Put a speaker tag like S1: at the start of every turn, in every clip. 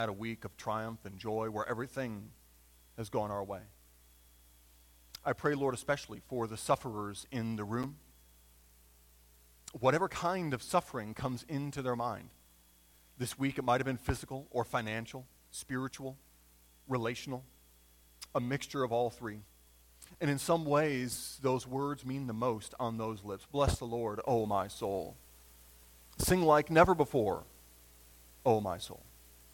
S1: had a week of triumph and joy where everything has gone our way. I pray, Lord, especially for the sufferers in the room. Whatever kind of suffering comes into their mind. This week it might have been physical or financial, spiritual, relational, a mixture of all three. And in some ways, those words mean the most on those lips. Bless the Lord, O my soul. Sing like never before, O my soul.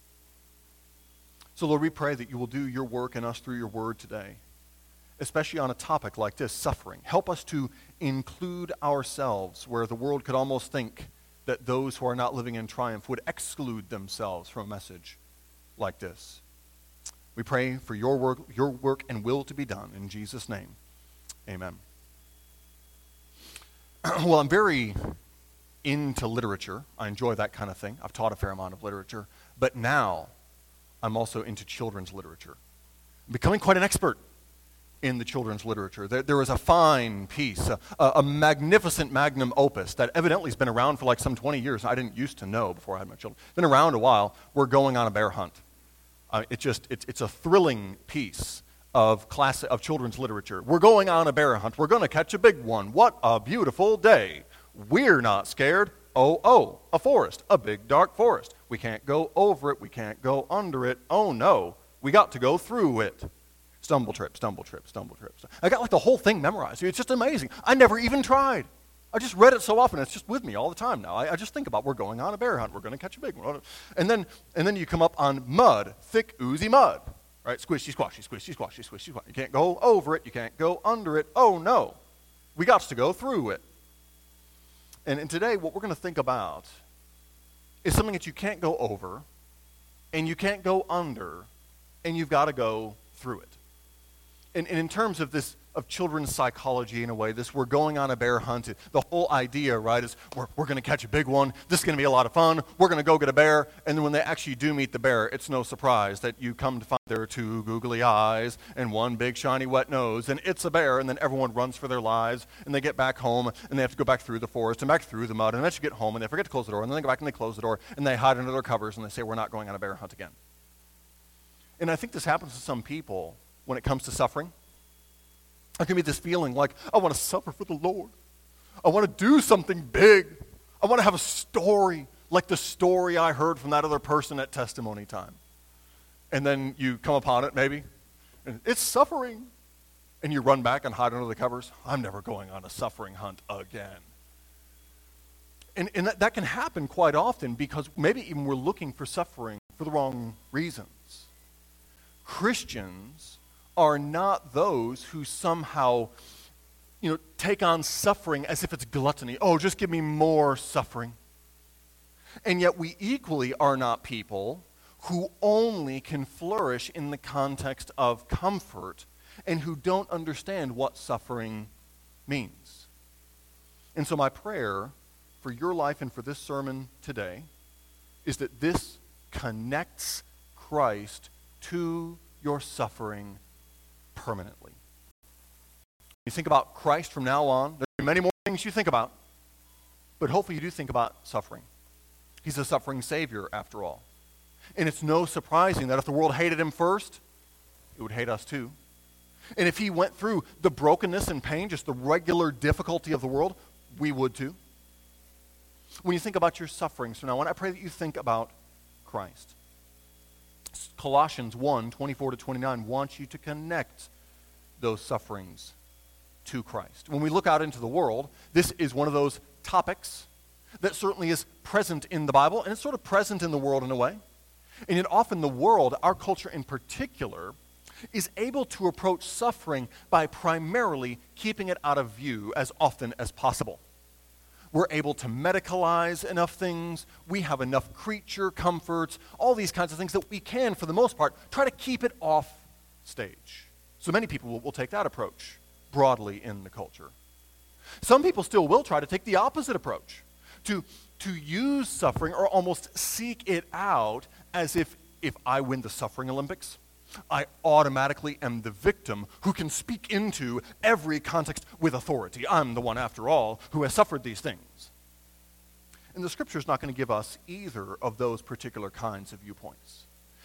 S1: So, Lord, we pray that you will do your work in us through your word today, especially on a topic like this, suffering. Help us to include ourselves where the world could almost think that those who are not living in triumph would exclude themselves from a message like this. We pray for your work and will to be done. In Jesus' name, amen. Well, I'm very into literature. I enjoy that kind of thing. I've taught a fair amount of literature. But now, I'm also into children's literature. I'm becoming quite an expert in the children's literature. There is a fine piece, a magnificent magnum opus that evidently has been around for like some 20 years. I didn't used to know before I had my children. It's been around a while. We're Going on a Bear Hunt. It's a thrilling piece of children's literature. We're going on a bear hunt. We're going to catch a big one. What a beautiful day. We're not scared. Oh, a forest, a big dark forest. We can't go over it. We can't go under it. Oh no, we got to go through it. Stumble trip, stumble trip, stumble trip. I got like the whole thing memorized. It's just amazing. I never even tried. I just read it so often. It's just with me all the time now. I just think about we're going on a bear hunt. We're going to catch a big one. And then you come up on mud, thick, oozy mud. Right? Squishy, squashy, squishy, squashy, squishy, squashy. You can't go over it. You can't go under it. Oh, no. We got to go through it. And today what we're going to think about is something that you can't go over and you can't go under and you've got to go through it. And in terms of this, of children's psychology in a way, this we're going on a bear hunt, the whole idea, right, is we're going to catch a big one, this is going to be a lot of fun, we're going to go get a bear, and then when they actually do meet the bear, it's no surprise that you come to find there are two googly eyes and one big shiny wet nose, and it's a bear, and then everyone runs for their lives, and they get back home, and they have to go back through the forest and back through the mud, and eventually get home, and they forget to close the door, and then they go back and they close the door, and they hide under their covers, and they say, we're not going on a bear hunt again. And I think this happens to some people when it comes to suffering. There can be this feeling like, I want to suffer for the Lord. I want to do something big. I want to have a story like the story I heard from that other person at testimony time. And then you come upon it maybe, and it's suffering. And you run back and hide under the covers. I'm never going on a suffering hunt again. And that can happen quite often because maybe even we're looking for suffering for the wrong reasons. Christians are not those who somehow, take on suffering as if it's gluttony. Oh, just give me more suffering. And yet we equally are not people who only can flourish in the context of comfort and who don't understand what suffering means. And so my prayer for your life and for this sermon today is that this connects Christ to your suffering permanently. You think about Christ from now on. There are many more things you think about, but hopefully you do think about suffering. He's a suffering Savior, after all. And it's no surprising that if the world hated him first, it would hate us too. And if he went through the brokenness and pain, just the regular difficulty of the world, we would too. When you think about your sufferings from now on, I pray that you think about Christ. Colossians 1:24-29 wants you to connect those sufferings to Christ. When we look out into the world, this is one of those topics that certainly is present in the Bible, and it's sort of present in the world in a way. And yet often the world, our culture in particular, is able to approach suffering by primarily keeping it out of view as often as possible. We're able to medicalize enough things. We have enough creature comforts, all these kinds of things that we can, for the most part, try to keep it off stage. So many people will take that approach broadly in the culture. Some people still will try to take the opposite approach, to use suffering or almost seek it out as if I win the suffering Olympics, I automatically am the victim who can speak into every context with authority. I'm the one, after all, who has suffered these things. And the Scripture is not going to give us either of those particular kinds of viewpoints.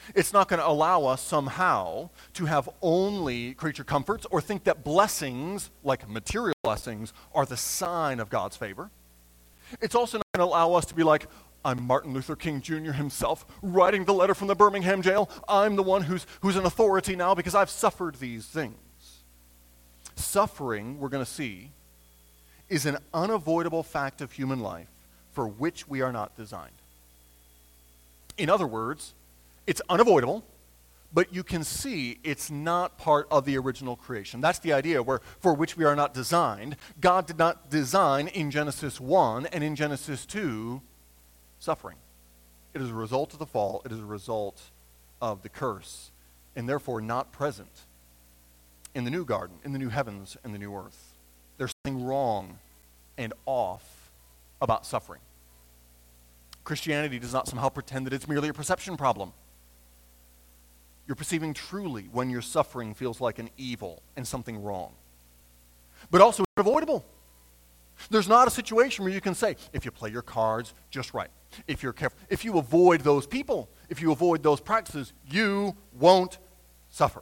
S1: It's not going to allow us somehow to have only creature comforts or think that blessings, like material blessings, are the sign of God's favor. It's also not going to allow us to be like, I'm Martin Luther King Jr. himself, writing the letter from the Birmingham jail. I'm the one who's an authority now because I've suffered these things. Suffering, we're going to see, is an unavoidable fact of human life for which we are not designed. In other words, it's unavoidable, but you can see it's not part of the original creation. That's the idea for which we are not designed. God did not design in Genesis 1 and in Genesis 2 suffering. It is a result of the fall. It is a result of the curse, and therefore not present in the new garden, in the new heavens and the new earth. There's something wrong and off about suffering. Christianity does not somehow pretend that it's merely a perception problem. You're perceiving truly when your suffering feels like an evil and something wrong. But also unavoidable. There's not a situation where you can say, if you play your cards just right, if you're careful, if you avoid those people, if you avoid those practices, you won't suffer.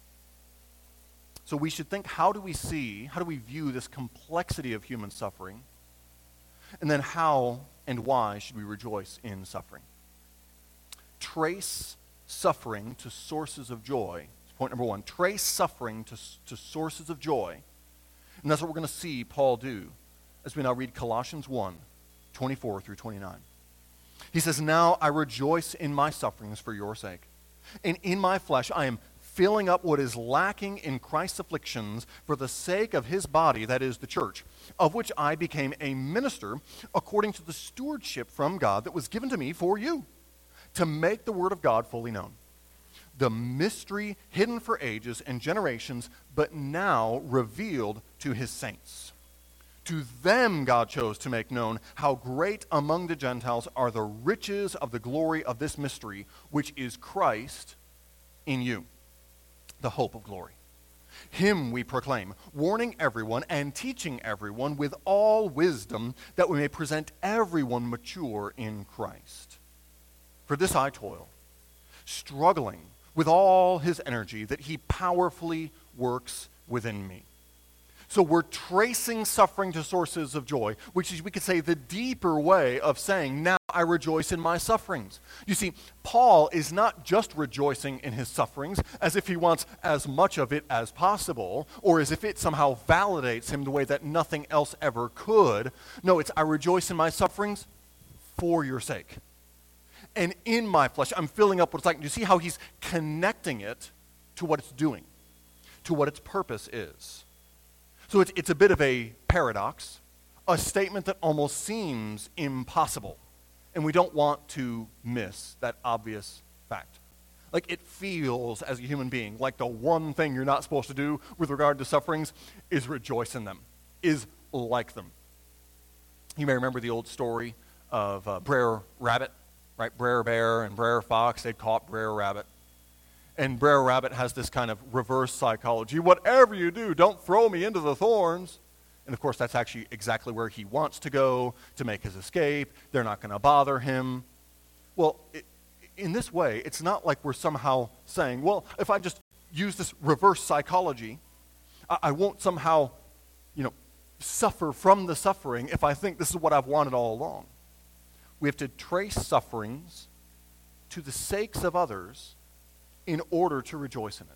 S1: So we should think, how do we view this complexity of human suffering? And then how and why should we rejoice in suffering? Trace suffering to sources of joy. That's point number one. Trace suffering to sources of joy. And that's what we're going to see Paul do as we now read Colossians 1, 24 through 29. He says, now I rejoice in my sufferings for your sake. And in my flesh I am filling up what is lacking in Christ's afflictions for the sake of his body, that is the church, of which I became a minister according to the stewardship from God that was given to me for you, to make the word of God fully known. The mystery hidden for ages and generations, but now revealed to his saints. To them God chose to make known how great among the Gentiles are the riches of the glory of this mystery, which is Christ in you, the hope of glory. Him we proclaim, warning everyone and teaching everyone with all wisdom, that we may present everyone mature in Christ. For this I toil, struggling with all his energy that he powerfully works within me. So we're tracing suffering to sources of joy, which is, we could say, the deeper way of saying, now I rejoice in my sufferings. You see, Paul is not just rejoicing in his sufferings as if he wants as much of it as possible, or as if it somehow validates him the way that nothing else ever could. No, it's I rejoice in my sufferings for your sake. And in my flesh, I'm filling up what it's like. You see how he's connecting it to what it's doing, to what its purpose is. So it's a bit of a paradox, a statement that almost seems impossible. And we don't want to miss that obvious fact. Like, it feels, as a human being, like the one thing you're not supposed to do with regard to sufferings is rejoice in them, is like them. You may remember the old story of Brer Rabbit, right? Brer Bear and Brer Fox, they'd caught Brer Rabbit. And Brer Rabbit has this kind of reverse psychology. Whatever you do, don't throw me into the thorns. And of course, that's actually exactly where he wants to go to make his escape. They're not going to bother him. Well, in this way, it's not like we're somehow saying, well, if I just use this reverse psychology, I won't somehow, suffer from the suffering if I think this is what I've wanted all along. We have to trace sufferings to the sakes of others in order to rejoice in it.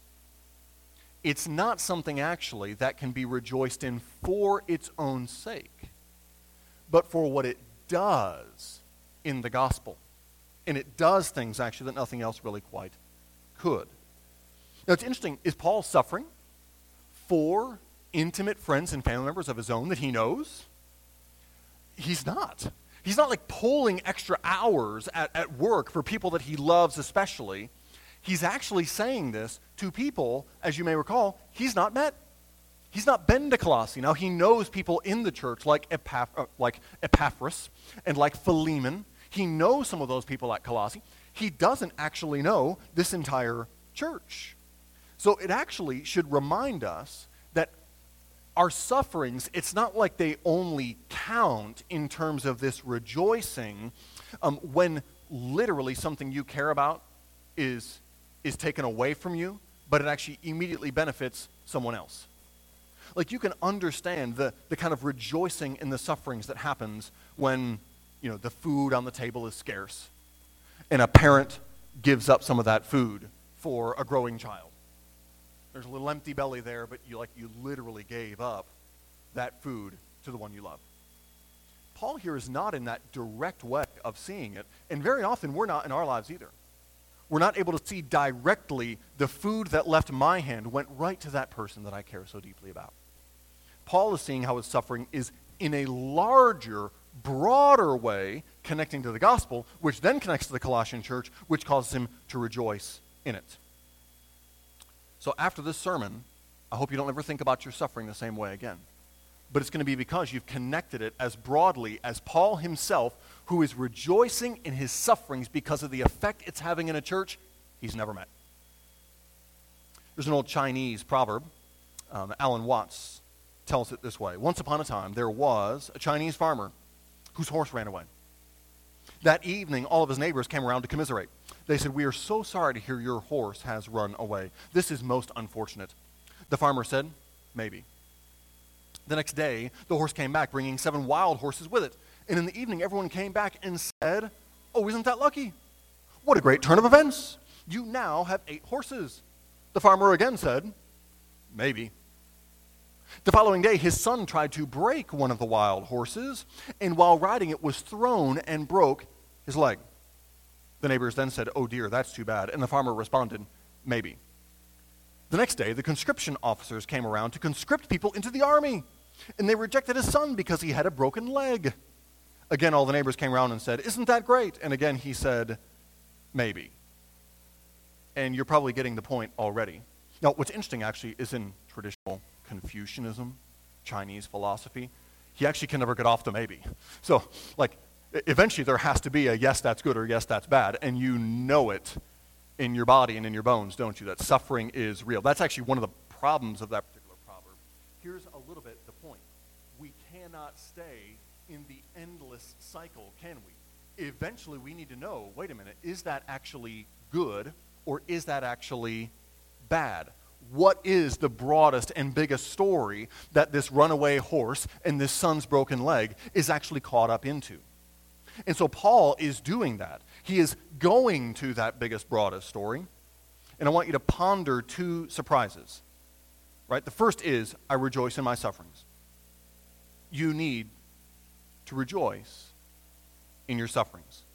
S1: It's not something actually that can be rejoiced in for its own sake, but for what it does in the gospel. And it does things actually that nothing else really quite could. Now it's interesting, is Paul suffering for intimate friends and family members of his own that he knows? He's not. He's not like pulling extra hours at work for people that he loves especially. He's actually saying this to people, as you may recall, he's not met. He's not been to Colossae. Now, he knows people in the church like Epaphras and like Philemon. He knows some of those people at Colossae. He doesn't actually know this entire church. So it actually should remind us that our sufferings, it's not like they only count in terms of this rejoicing when literally something you care about is taken away from you, but it actually immediately benefits someone else. Like, you can understand the kind of rejoicing in the sufferings that happens when, the food on the table is scarce and a parent gives up some of that food for a growing child. There's a little empty belly there, but you literally gave up that food to the one you love. Paul here is not in that direct way of seeing it, and very often we're not in our lives either. We're not able to see directly the food that left my hand went right to that person that I care so deeply about. Paul is seeing how his suffering is in a larger, broader way connecting to the gospel, which then connects to the Colossian church, which causes him to rejoice in it. So after this sermon, I hope you don't ever think about your suffering the same way again. But it's going to be because you've connected it as broadly as Paul himself, who is rejoicing in his sufferings because of the effect it's having in a church he's never met. There's an old Chinese proverb. Alan Watts tells it this way. Once upon a time, there was a Chinese farmer whose horse ran away. That evening, all of his neighbors came around to commiserate. They said, "We are so sorry to hear your horse has run away. This is most unfortunate." The farmer said, "Maybe." The next day, the horse came back, bringing 7 wild horses with it. And in the evening, everyone came back and said, "Oh, isn't that lucky? What a great turn of events. You now have 8 horses." The farmer again said, "Maybe." The following day, his son tried to break one of the wild horses, and while riding it was thrown and broke his leg. The neighbors then said, "Oh dear, that's too bad." And the farmer responded, "Maybe." The next day, the conscription officers came around to conscript people into the army, and they rejected his son because he had a broken leg. Again, all the neighbors came around and said, "Isn't that great?" And again, he said, "Maybe." And you're probably getting the point already. Now, what's interesting actually is in traditional Confucianism, Chinese philosophy, he actually can never get off the maybe. So, eventually there has to be a yes, that's good, or yes, that's bad, and you know it in your body and in your bones, don't you, that suffering is real. That's actually one of the problems of that particular proverb. Here's a little bit the point. We cannot stay in the endless cycle, can we? Eventually we need to know, wait a minute, is that actually good, or is that actually bad? What is the broadest and biggest story that this runaway horse and this son's broken leg is actually caught up into? And so Paul is doing that. He is going to that biggest, broadest story. And I want you to ponder 2 surprises. Right? The first is, I rejoice in my sufferings. You need to rejoice in your sufferings.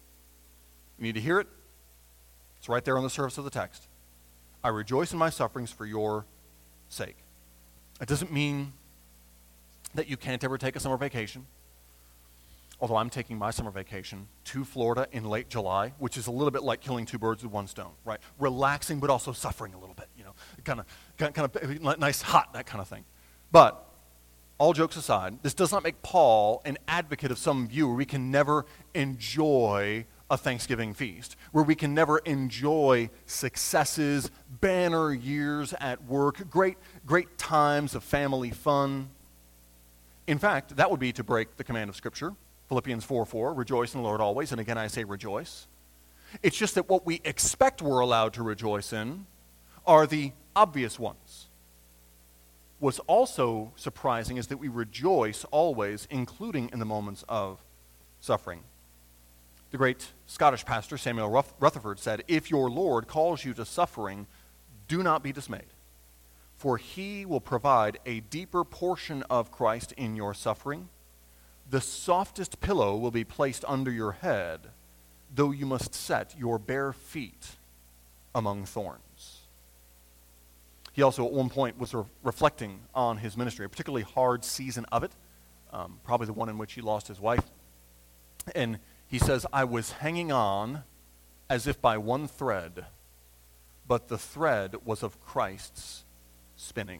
S1: You need to hear it. It's right there on the surface of the text. I rejoice in my sufferings for your sake. It doesn't mean that you can't ever take a summer vacation. Although I'm taking my summer vacation to Florida in late July, which is a little bit like killing 2 birds with one stone, right? Relaxing, but also suffering a little bit, kind of nice, hot, that kind of thing. But all jokes aside, this does not make Paul an advocate of some view where we can never enjoy a Thanksgiving feast, where we can never enjoy successes, banner years at work, great times of family fun. In fact, that would be to break the command of Scripture. Philippians 4:4, rejoice in the Lord always, and again I say rejoice. It's just that what we expect we're allowed to rejoice in are the obvious ones. What's also surprising is that we rejoice always, including in the moments of suffering. The great Scottish pastor Samuel Rutherford said, "If your Lord calls you to suffering, do not be dismayed, for he will provide a deeper portion of Christ in your suffering. The softest pillow will be placed under your head, though you must set your bare feet among thorns." He also at one point was reflecting on his ministry, a particularly hard season of it, probably the one in which he lost his wife. And he says, "I was hanging on as if by one thread, but the thread was of Christ's spinning."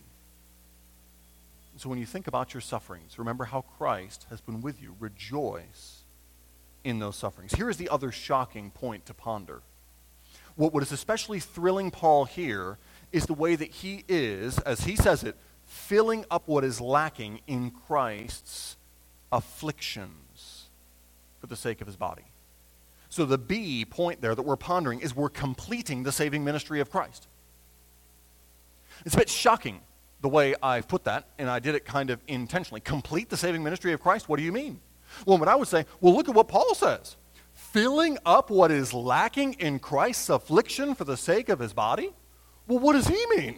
S1: So when you think about your sufferings, remember how Christ has been with you. Rejoice in those sufferings. Here is the other shocking point to ponder. What is especially thrilling Paul here is the way that he is, as he says it, filling up what is lacking in Christ's afflictions for the sake of his body. So the B point there that we're pondering is we're completing the saving ministry of Christ. It's a bit shocking the way I've put that, and I did it kind of intentionally. Complete the saving ministry of Christ? What do you mean? Well, what I would say, well, look at what Paul says. Filling up what is lacking in Christ's affliction for the sake of his body? Well, what does he mean?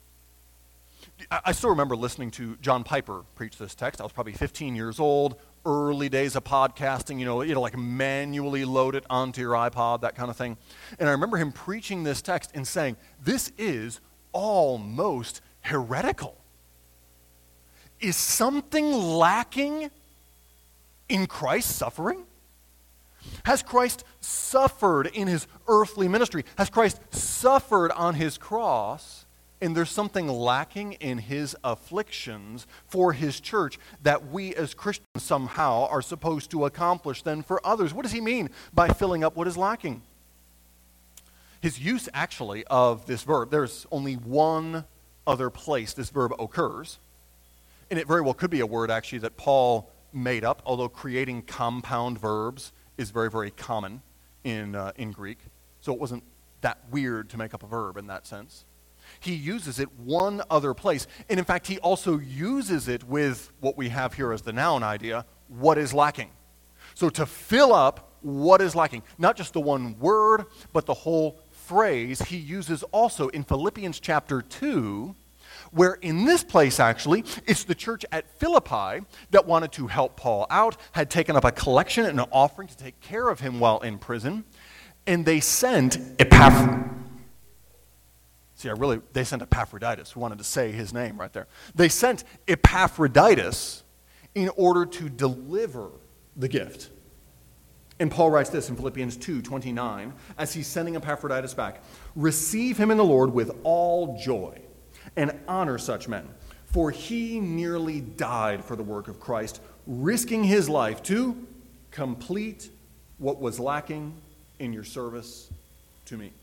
S1: I still remember listening to John Piper preach this text. I was probably 15 years old, early days of podcasting, like manually load it onto your iPod, that kind of thing. And I remember him preaching this text and saying, this is almost heretical. Is something lacking in Christ's suffering? Has Christ suffered in his earthly ministry? Has Christ suffered on his cross, and there's something lacking in his afflictions for his church that we as Christians somehow are supposed to accomplish then for others? What does he mean by filling up what is lacking? His use actually of this verb, there's only one other place this verb occurs, and it very well could be a word actually that Paul made up, although creating compound verbs is very, very common in Greek. So it wasn't that weird to make up a verb in that sense. He uses it one other place. And in fact, he also uses it with what we have here as the noun idea, what is lacking. So to fill up what is lacking, not just the one word, but the whole phrase he uses also in Philippians chapter 2, where in this place, actually, it's the church at Philippi that wanted to help Paul out, had taken up a collection and an offering to take care of him while in prison, and they sent they sent Epaphroditus, who wanted to say his name right there. They sent Epaphroditus in order to deliver the gift. And Paul writes this in Philippians 2:29, as he's sending Epaphroditus back, receive him in the Lord with all joy, and honor such men, for he nearly died for the work of Christ, risking his life to complete what was lacking in your service to me.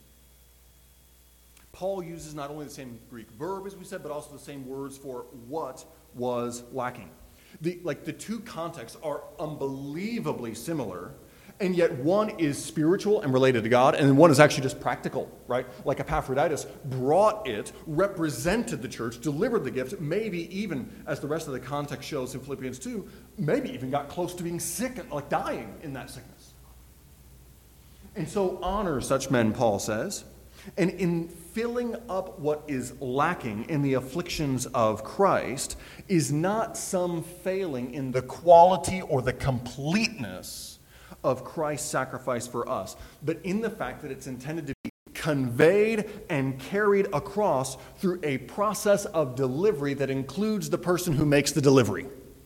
S1: Paul uses not only the same Greek verb, as we said, but also the same words for what was lacking. The two contexts are unbelievably similar, and yet one is spiritual and related to God, and one is actually just practical, right? Like Epaphroditus brought it, represented the church, delivered the gift, maybe even, as the rest of the context shows in Philippians 2, maybe even got close to being sick and like dying in that sickness. And so honor such men, Paul says, and in filling up what is lacking in the afflictions of Christ is not some failing in the quality or the completeness of Christ's sacrifice for us, but in the fact that it's intended to be conveyed and carried across through a process of delivery that includes the person who makes the delivery.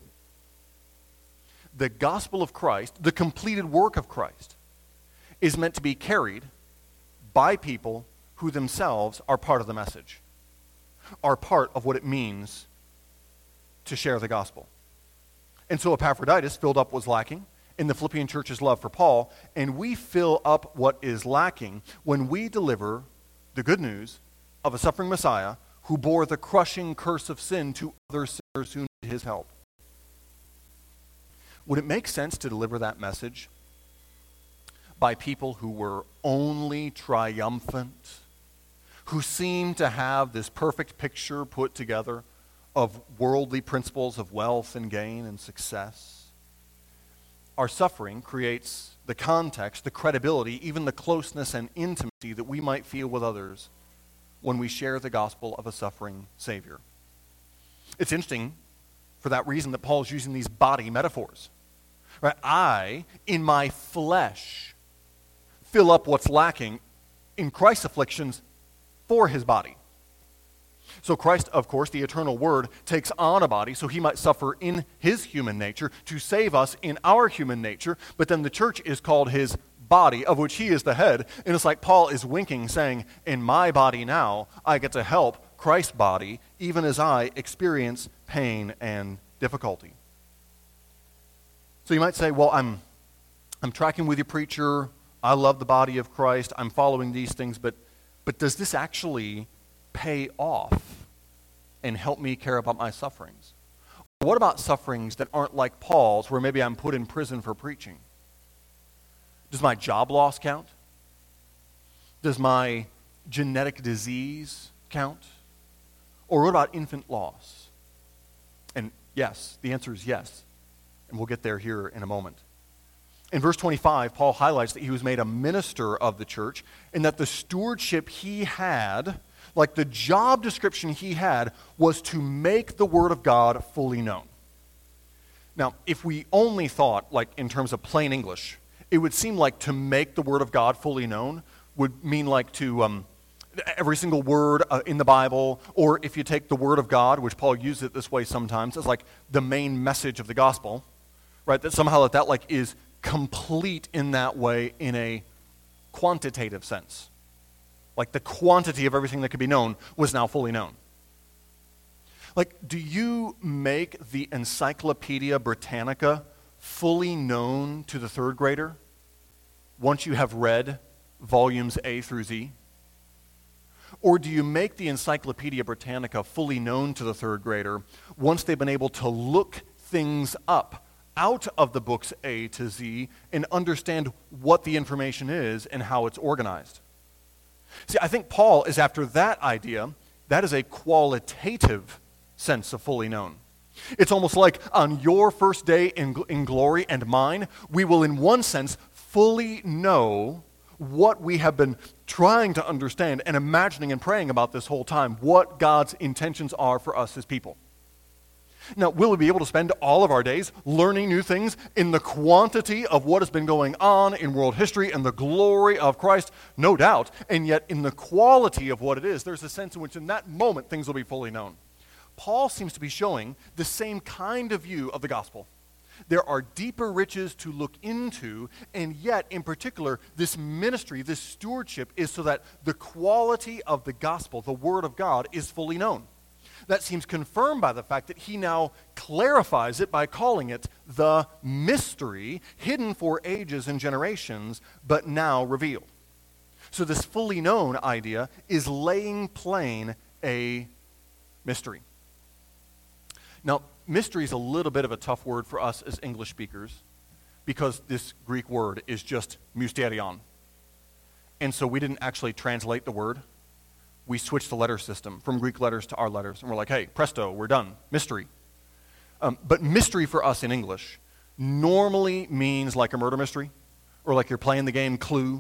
S1: The gospel of Christ, the completed work of Christ, is meant to be carried by people who themselves are part of the message, are part of what it means to share the gospel. And so Epaphroditus filled up what was lacking in the Philippian church's love for Paul, and we fill up what is lacking when we deliver the good news of a suffering Messiah who bore the crushing curse of sin to other sinners who need his help. Would it make sense to deliver that message by people who were only triumphant, who seemed to have this perfect picture put together of worldly principles of wealth and gain and success? Our suffering creates the context, the credibility, even the closeness and intimacy that we might feel with others when we share the gospel of a suffering Savior. It's interesting for that reason that Paul's using these body metaphors. Right? I, in my flesh, fill up what's lacking in Christ's afflictions for his body. So Christ, of course, the eternal Word, takes on a body so he might suffer in his human nature to save us in our human nature, but then the church is called his body, of which he is the head, and it's like Paul is winking, saying, in my body now, I get to help Christ's body, even as I experience pain and difficulty. So you might say, well, I'm tracking with you, preacher, I love the body of Christ, I'm following these things, but does this actually pay off and help me care about my sufferings? What about sufferings that aren't like Paul's, where maybe I'm put in prison for preaching? Does my job loss count? Does my genetic disease count? Or what about infant loss? And yes, the answer is yes. And we'll get there here in a moment. In verse 25, Paul highlights that he was made a minister of the church and that the stewardship he had, like the job description he had, was to make the Word of God fully known. Now, if we only thought, like in terms of plain English, it would seem like to make the Word of God fully known would mean like to every single word in the Bible, or if you take the Word of God, which Paul uses it this way sometimes, as like the main message of the gospel, right? That somehow that like is complete in that way in a quantitative sense. Like the quantity of everything that could be known was now fully known. Like, do you make the Encyclopedia Britannica fully known to the third grader once you have read volumes A through Z? Or do you make the Encyclopedia Britannica fully known to the third grader once they've been able to look things up out of the books A to Z and understand what the information is and how it's organized? See, I think Paul is after that idea. That is a qualitative sense of fully known. It's almost like on your first day in glory and mine, we will in one sense fully know what we have been trying to understand and imagining and praying about this whole time, what God's intentions are for us as people. Now, will we be able to spend all of our days learning new things in the quantity of what has been going on in world history and the glory of Christ? No doubt. And yet, in the quality of what it is, there's a sense in which in that moment things will be fully known. Paul seems to be showing the same kind of view of the gospel. There are deeper riches to look into, and yet, in particular, this ministry, this stewardship is so that the quality of the gospel, the Word of God, is fully known. That seems confirmed by the fact that he now clarifies it by calling it the mystery hidden for ages and generations, but now revealed. So this fully known idea is laying plain a mystery. Now, mystery is a little bit of a tough word for us as English speakers because this Greek word is just mysterion. And so we didn't actually translate the word. We switched the letter system from Greek letters to our letters. And we're like, hey, presto, we're done. Mystery. But mystery for us in English normally means like a murder mystery or like you're playing the game Clue.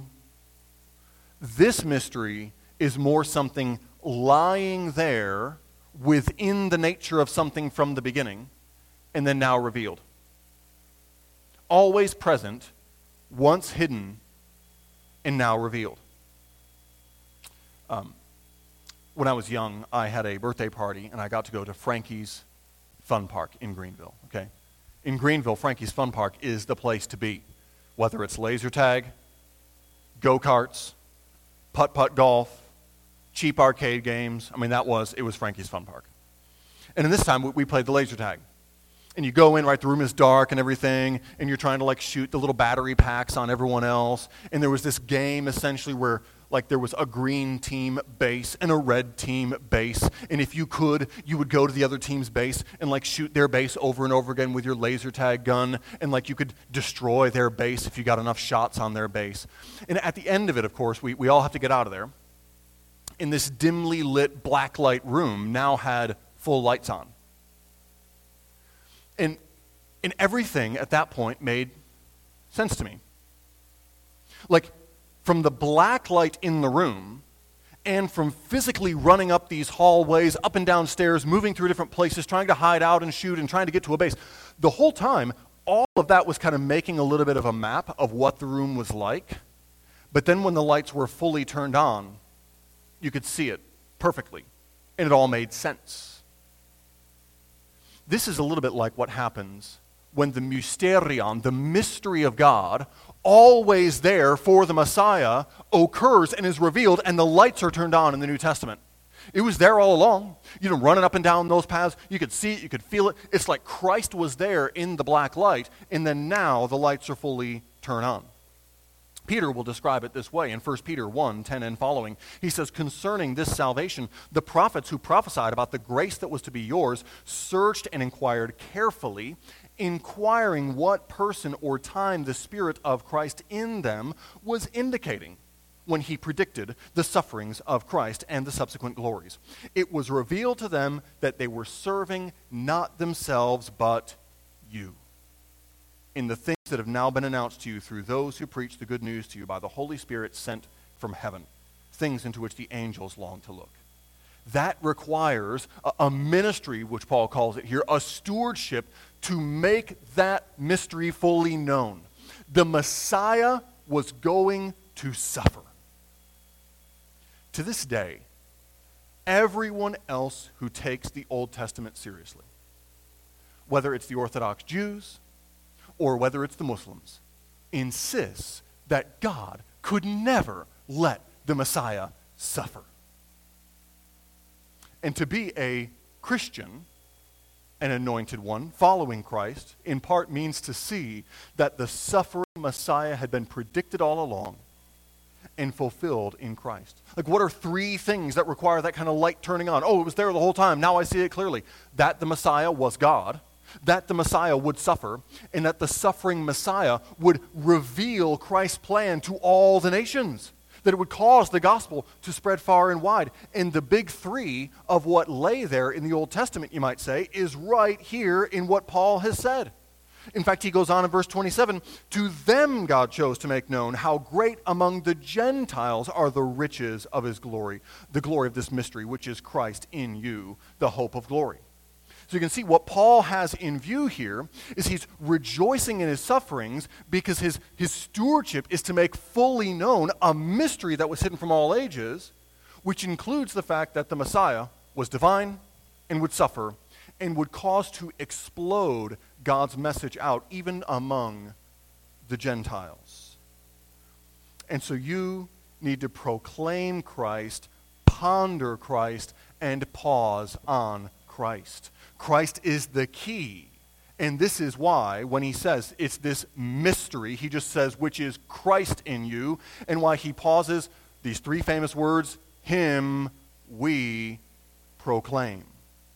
S1: This mystery is more something lying there within the nature of something from the beginning and then now revealed. Always present, once hidden, and now revealed. When I was young, I had a birthday party, and I got to go to Frankie's Fun Park in Greenville, okay? In Greenville, Frankie's Fun Park is the place to be, whether it's laser tag, go-karts, putt-putt golf, cheap arcade games. I mean, it was Frankie's Fun Park. And in this time, we played the laser tag. And you go in, right, the room is dark and everything, and you're trying to, like, shoot the little battery packs on everyone else. And there was this game, essentially, where, like, there was a green team base and a red team base. And if you could, you would go to the other team's base and, like, shoot their base over and over again with your laser tag gun. And, like, you could destroy their base if you got enough shots on their base. And at the end of it, of course, we all have to get out of there. And this dimly lit blacklight room now had full lights on. And everything at that point made sense to me. Like, from the black light in the room and from physically running up these hallways, up and down stairs, moving through different places, trying to hide out and shoot and trying to get to a base, the whole time, all of that was kind of making a little bit of a map of what the room was like. But then when the lights were fully turned on, you could see it perfectly, and it all made sense. This is a little bit like what happens when the mysterion, the mystery of God, always there for the Messiah, occurs and is revealed, and the lights are turned on in the New Testament. It was there all along. You know, running up and down those paths, you could see it, you could feel it. It's like Christ was there in the black light, and then now the lights are fully turned on. Peter will describe it this way in 1 Peter 1:10 and following. He says, concerning this salvation, the prophets who prophesied about the grace that was to be yours searched and inquired carefully inquiring what person or time the Spirit of Christ in them was indicating when he predicted the sufferings of Christ and the subsequent glories. It was revealed to them that they were serving not themselves but you in the things that have now been announced to you through those who preach the good news to you by the Holy Spirit sent from heaven, things into which the angels long to look. That requires a ministry, which Paul calls it here, a stewardship to make that mystery fully known. The Messiah was going to suffer. To this day, everyone else who takes the Old Testament seriously, whether it's the Orthodox Jews or whether it's the Muslims, insists that God could never let the Messiah suffer. And to be a Christian, an anointed one, following Christ, in part means to see that the suffering Messiah had been predicted all along and fulfilled in Christ. Like, what are three things that require that kind of light turning on? Oh, it was there the whole time. Now I see it clearly. That the Messiah was God, that the Messiah would suffer, and that the suffering Messiah would reveal Christ's plan to all the nations, that it would cause the gospel to spread far and wide. And the big three of what lay there in the Old Testament, you might say, is right here in what Paul has said. In fact, he goes on in verse 27, to them God chose to make known how great among the Gentiles are the riches of his glory, the glory of this mystery, which is Christ in you, the hope of glory. So you can see what Paul has in view here is he's rejoicing in his sufferings because his stewardship is to make fully known a mystery that was hidden from all ages, which includes the fact that the Messiah was divine and would suffer and would cause to explode God's message out even among the Gentiles. And so you need to proclaim Christ, ponder Christ, and pause on Christ. Christ is the key. And this is why, when he says it's this mystery, he just says, which is Christ in you, and why he pauses these three famous words, him we proclaim.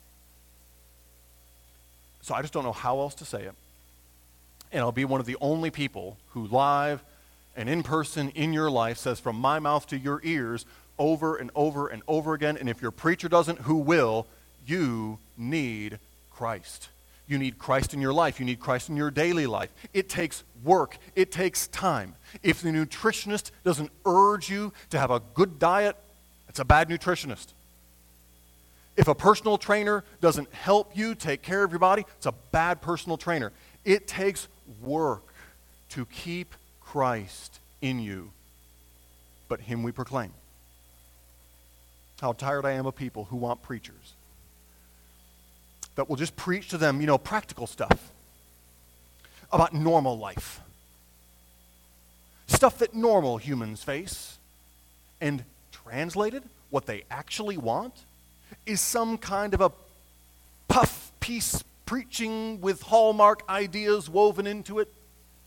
S1: So I just don't know how else to say it. And I'll be one of the only people who live and in person in your life says from my mouth to your ears over and over and over again, and if your preacher doesn't, who will? You need Christ. You need Christ in your life. You need Christ in your daily life. It takes work. It takes time. If the nutritionist doesn't urge you to have a good diet, it's a bad nutritionist. If a personal trainer doesn't help you take care of your body, it's a bad personal trainer. It takes work to keep Christ in you, but him we proclaim. How tired I am of people who want preachers that will just preach to them, practical stuff about normal life. Stuff that normal humans face. And translated, what they actually want is some kind of a puff piece preaching with Hallmark ideas woven into it.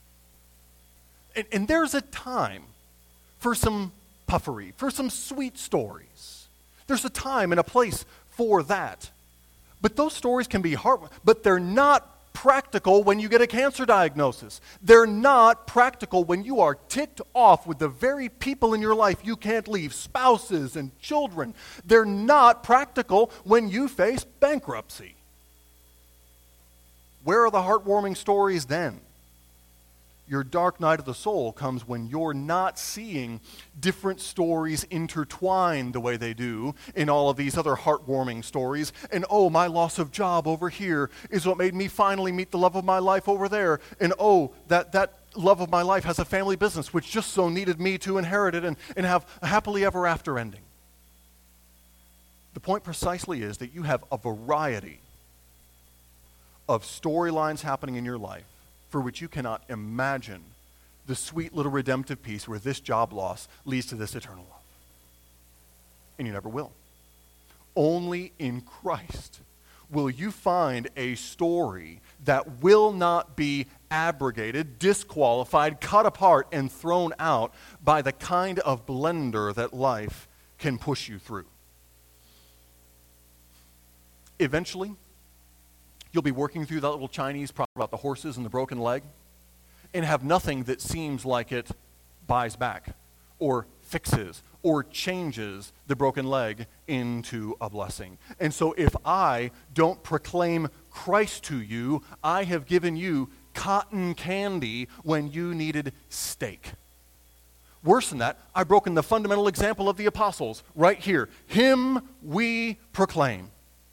S1: And there's a time for some puffery, for some sweet stories. There's a time and a place for that. But those stories can be hard, but they're not practical when you get a cancer diagnosis. They're not practical when you are ticked off with the very people in your life you can't leave, spouses and children. They're not practical when you face bankruptcy. Where are the heartwarming stories then? Your dark night of the soul comes when you're not seeing different stories intertwined the way they do in all of these other heartwarming stories. And oh, my loss of job over here is what made me finally meet the love of my life over there. And oh, that love of my life has a family business which just so needed me to inherit it and have a happily ever after ending. The point precisely is that you have a variety of storylines happening in your life for which you cannot imagine the sweet little redemptive piece where this job loss leads to this eternal love. And you never will. Only in Christ will you find a story that will not be abrogated, disqualified, cut apart, and thrown out by the kind of blender that life can push you through. Eventually, You'll be working through that little Chinese problem about the horses and the broken leg and have nothing that seems like it buys back or fixes or changes the broken leg into a blessing. And so if I don't proclaim Christ to you, I have given you cotton candy when you needed steak. Worse than that, I've broken the fundamental example of the apostles right here. Him we proclaim.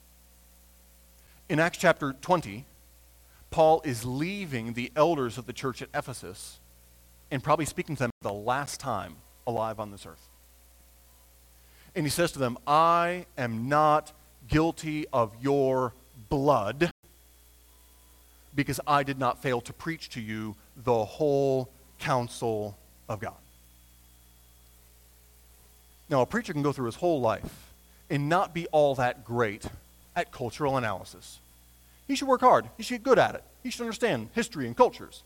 S1: In Acts chapter 20, Paul is leaving the elders of the church at Ephesus and probably speaking to them the last time alive on this earth. And he says to them, I am not guilty of your blood because I did not fail to preach to you the whole counsel of God. Now, a preacher can go through his whole life and not be all that great at cultural analysis. He should work hard. He should get good at it. He should understand history and cultures.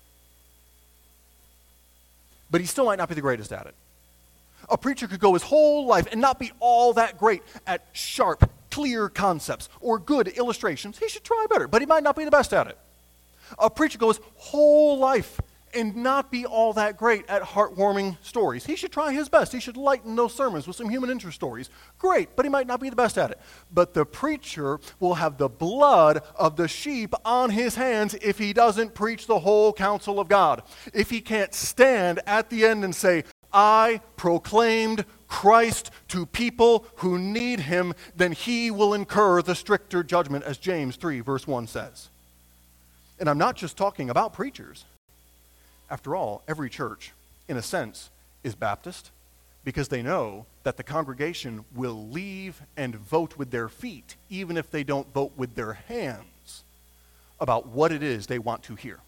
S1: But he still might not be the greatest at it. A preacher could go his whole life and not be all that great at sharp, clear concepts or good illustrations. He should try better, but he might not be the best at it. A preacher could go his whole life and not be all that great at heartwarming stories. He should try his best. He should lighten those sermons with some human interest stories. Great, but he might not be the best at it. But the preacher will have the blood of the sheep on his hands if he doesn't preach the whole counsel of God. If he can't stand at the end and say, I proclaimed Christ to people who need him, then he will incur the stricter judgment, as James 3 verse 1 says. And I'm not just talking about preachers. After all, every church, in a sense, is Baptist because they know that the congregation will leave and vote with their feet, even if they don't vote with their hands, about what it is they want to hear.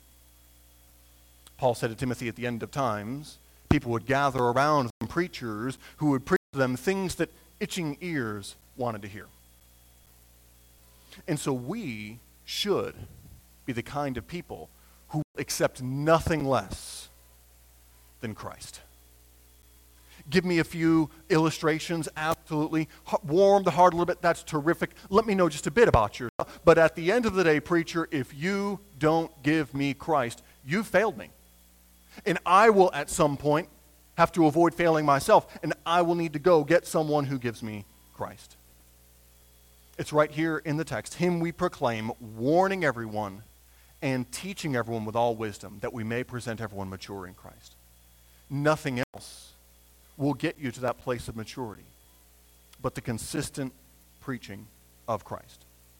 S1: Paul said to Timothy at the end of times, people would gather around them preachers who would preach to them things that itching ears wanted to hear. And so we should be the kind of people who accept nothing less than Christ. Give me a few illustrations, absolutely. Warm the heart a little bit, that's terrific. Let me know just a bit about yourself. But at the end of the day, preacher, if you don't give me Christ, you've failed me. And I will at some point have to avoid failing myself, and I will need to go get someone who gives me Christ. It's right here in the text. Him we proclaim, warning everyone and teaching everyone with all wisdom, that we may present everyone mature in Christ. Nothing else will get you to that place of maturity but the consistent preaching of Christ.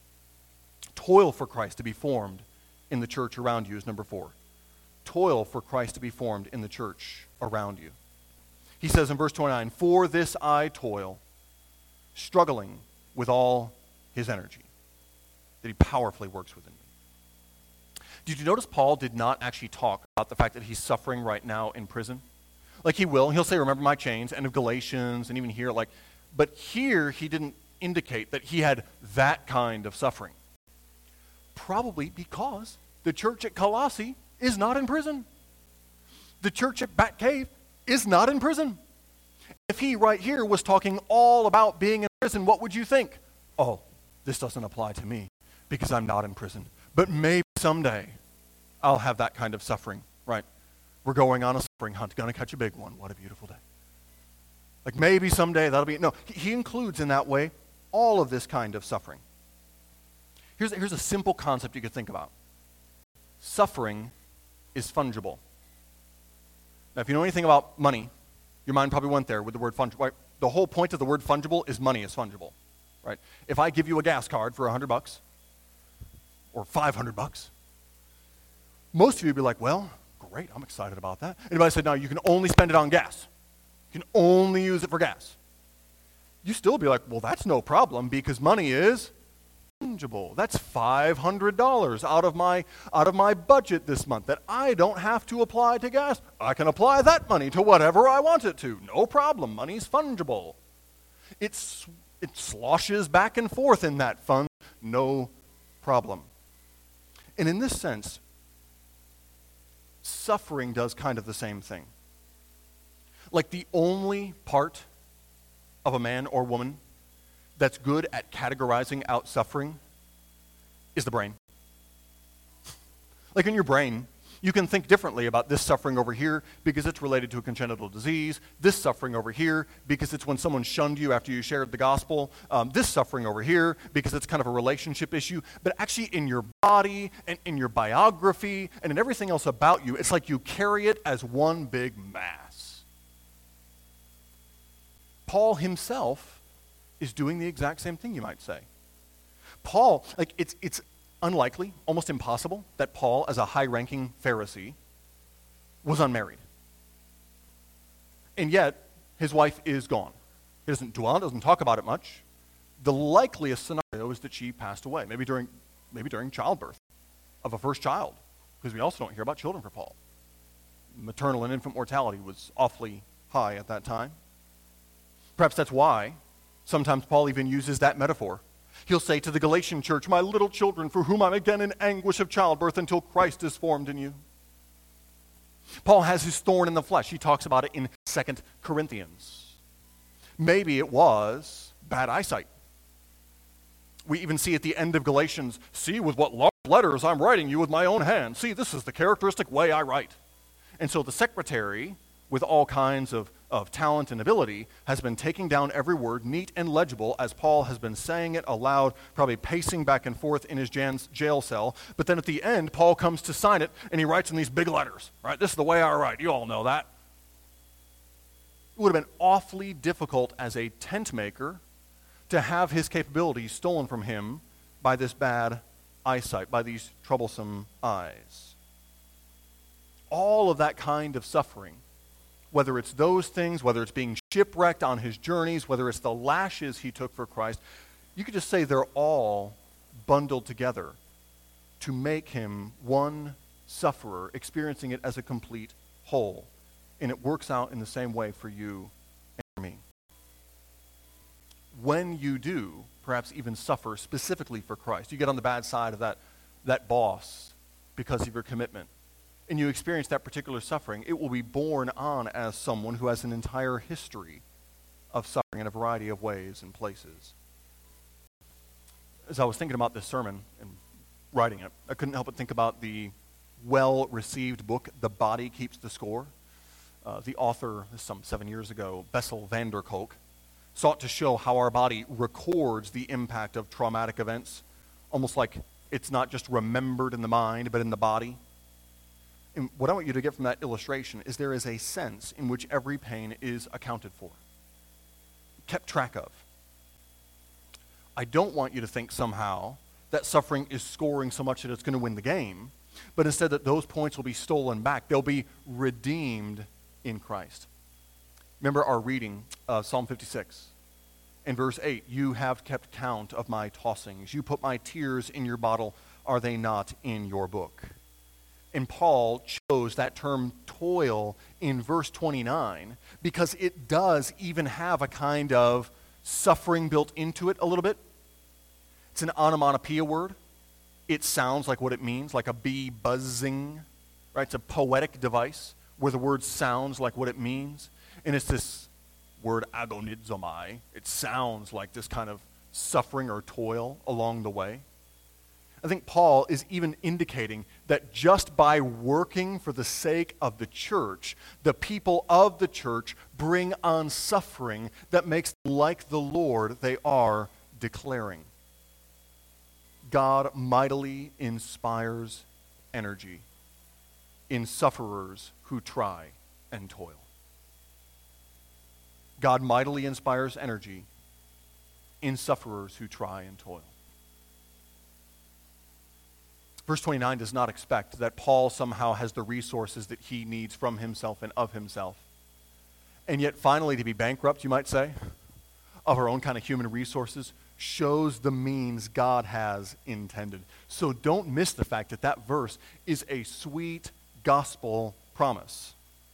S1: Toil for Christ to be formed in the church around you is number 4. Toil for Christ to be formed in the church around you. He says in verse 29, for this I toil, struggling with all his energy, that he powerfully works within me. Did you notice Paul did not actually talk about the fact that he's suffering right now in prison? Like he will. He'll say, remember my chains, end of Galatians, and even here, but here he didn't indicate that he had that kind of suffering. Probably because the church at Colossae is not in prison. The church at Bat Cave is not in prison. If he right here was talking all about being in prison, what would you think? Oh, this doesn't apply to me because I'm not in prison. But maybe someday I'll have that kind of suffering, right? We're going on a suffering hunt, gonna catch a big one. What a beautiful day. Like maybe someday that'll be, no, he includes in that way all of this kind of suffering. Here's a simple concept you could think about. Suffering is fungible. Now, if you know anything about money, your mind probably went there with the word fungible. Right? The whole point of the word fungible is money is fungible, right? If I give you a gas card for $100 or $500, most of you would be like, well, great, I'm excited about that. Anybody said, no, you can only spend it on gas. You can only use it for gas. You still be like, well, that's no problem because money is fungible. That's $500 out of my budget this month that I don't have to apply to gas. I can apply that money to whatever I want it to. No problem. Money's fungible. It sloshes back and forth in that fund. No problem. And in this sense, suffering does kind of the same thing. Like the only part of a man or woman that's good at categorizing out suffering is the brain. Like in your brain, you can think differently about this suffering over here because it's related to a congenital disease, this suffering over here because it's when someone shunned you after you shared the gospel, this suffering over here because it's kind of a relationship issue. But actually in your body and in your biography and in everything else about you, it's like you carry it as one big mass. Paul himself is doing the exact same thing, you might say. Paul, like it's unlikely, almost impossible, that Paul, as a high-ranking Pharisee, was unmarried. And yet, his wife is gone. He doesn't dwell, doesn't talk about it much. The likeliest scenario is that she passed away, maybe during childbirth of a first child, because we also don't hear about children for Paul. Maternal and infant mortality was awfully high at that time. Perhaps that's why sometimes Paul even uses that metaphor. He'll say to the Galatian church, "My little children, for whom I'm again in anguish of childbirth until Christ is formed in you." Paul has his thorn in the flesh. He talks about it in 2 Corinthians. Maybe it was bad eyesight. We even see at the end of Galatians, "See with what large letters I'm writing you with my own hand. See, this is the characteristic way I write." And so the secretary, with all kinds of talent and ability, has been taking down every word neat and legible as Paul has been saying it aloud, probably pacing back and forth in his jail cell. But then at the end, Paul comes to sign it, and he writes in these big letters, right? "This is the way I write. You all know that." It would have been awfully difficult as a tent maker to have his capabilities stolen from him by this bad eyesight, by these troublesome eyes. All of that kind of suffering, whether it's those things, whether it's being shipwrecked on his journeys, whether it's the lashes he took for Christ, you could just say they're all bundled together to make him one sufferer, experiencing it as a complete whole. And it works out in the same way for you and for me. When you do, perhaps even suffer specifically for Christ, you get on the bad side of that boss because of your commitment, and you experience that particular suffering, it will be borne on as someone who has an entire history of suffering in a variety of ways and places. As I was thinking about this sermon and writing it, I couldn't help but think about the well-received book, The Body Keeps the Score. The author, some 7 years ago, Bessel van der Kolk, sought to show how our body records the impact of traumatic events, almost like it's not just remembered in the mind, but in the body. And what I want you to get from that illustration is there is a sense in which every pain is accounted for, kept track of. I don't want you to think somehow that suffering is scoring so much that it's going to win the game, but instead that those points will be stolen back. They'll be redeemed in Christ. Remember our reading of Psalm 56 and verse 8, "You have kept count of my tossings. You put my tears in your bottle. Are they not in your book?" And Paul chose that term toil in verse 29 because it does even have a kind of suffering built into it a little bit. It's an onomatopoeia word. It sounds like what it means, like a bee buzzing, right? It's a poetic device where the word sounds like what it means. And it's this word agonizomai. It sounds like this kind of suffering or toil along the way. I think Paul is even indicating that just by working for the sake of the church, the people of the church bring on suffering that makes them like the Lord they are declaring. God mightily inspires energy in sufferers who try and toil. God mightily inspires energy in sufferers who try and toil. Verse 29 does not expect that Paul somehow has the resources that he needs from himself and of himself. And yet finally to be bankrupt, you might say, of our own kind of human resources shows the means God has intended. So don't miss the fact that that verse is a sweet gospel promise.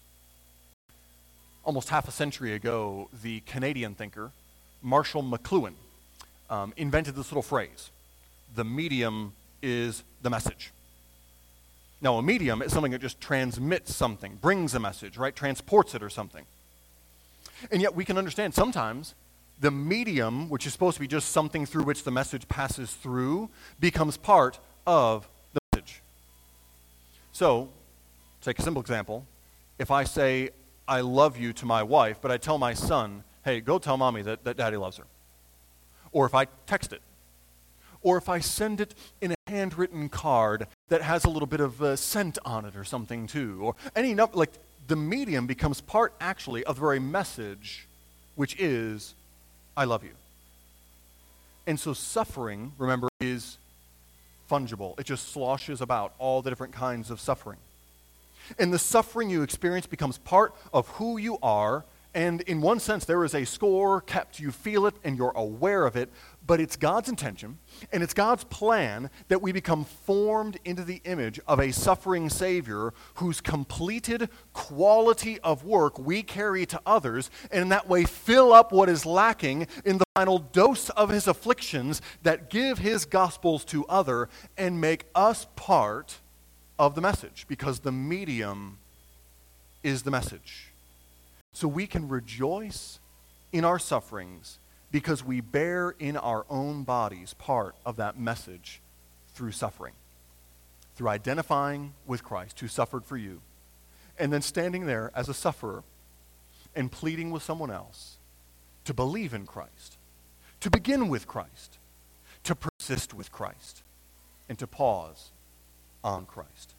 S1: Almost half a century ago, the Canadian thinker Marshall McLuhan invented this little phrase, "The medium is the message." Now, a medium is something that just transmits something, brings a message, right? Transports it or something. And yet we can understand sometimes the medium, which is supposed to be just something through which the message passes through, becomes part of the message. So, take a simple example. If I say, I love you to my wife, but I tell my son, hey, go tell mommy that daddy loves her. Or if I text it. Or if I send it in a handwritten card that has a little bit of scent on it or something too. Or any number, like the medium becomes part actually of the very message, which is, I love you. And so suffering, remember, is fungible. It just sloshes about all the different kinds of suffering. And the suffering you experience becomes part of who you are, and in one sense there is a score kept. You feel it and you're aware of it, but it's God's intention and it's God's plan that we become formed into the image of a suffering Savior whose completed quality of work we carry to others, and in that way fill up what is lacking in the final dose of his afflictions that give his gospels to other and make us part of the message, because the medium is the message. So we can rejoice in our sufferings because we bear in our own bodies part of that message through suffering, through identifying with Christ who suffered for you, and then standing there as a sufferer and pleading with someone else to believe in Christ, to begin with Christ, to persist with Christ, and to pause on Christ.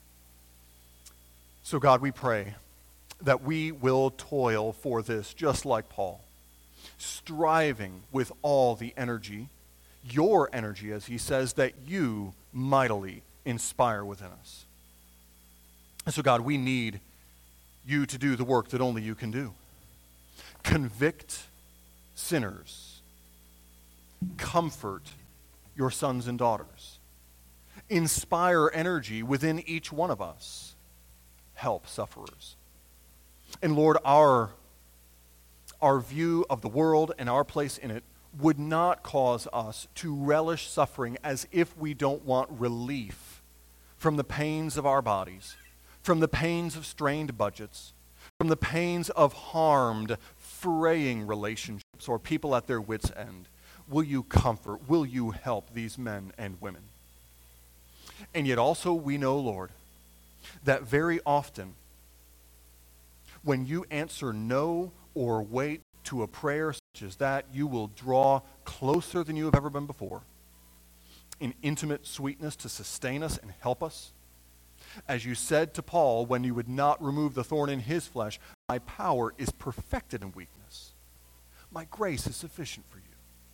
S1: So God, we pray that we will toil for this just like Paul, striving with all the energy, your energy, as he says, that you mightily inspire within us. And so God, we need you to do the work that only you can do. Convict sinners. Comfort your sons and daughters. Inspire energy within each one of us. Help sufferers. And Lord, our view of the world and our place in it would not cause us to relish suffering as if we don't want relief from the pains of our bodies, from the pains of strained budgets, from the pains of harmed, fraying relationships or people at their wits' end. Will you comfort, will you help these men and women? And yet also we know, Lord, that very often when you answer no or wait to a prayer such as that, you will draw closer than you have ever been before in intimate sweetness to sustain us and help us. As you said to Paul when you would not remove the thorn in his flesh, my power is perfected in weakness. My grace is sufficient for you.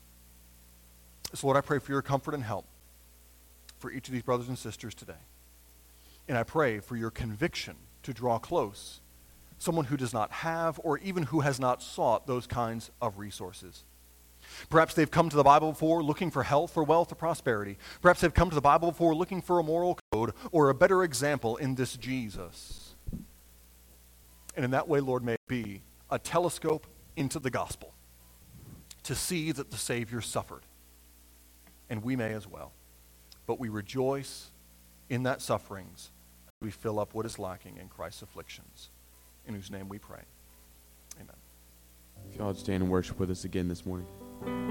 S1: So Lord, I pray for your comfort and help for each of these brothers and sisters today. And I pray for your conviction to draw close someone who does not have or even who has not sought those kinds of resources. Perhaps they've come to the Bible before looking for health or wealth or prosperity. Perhaps they've come to the Bible before looking for a moral code or a better example in this Jesus. And in that way, Lord, may it be a telescope into the gospel to see that the Savior suffered. And we may as well. But we rejoice in that sufferings as we fill up what is lacking in Christ's afflictions, in whose name we pray. Amen.
S2: If y'all would stand and worship with us again this morning.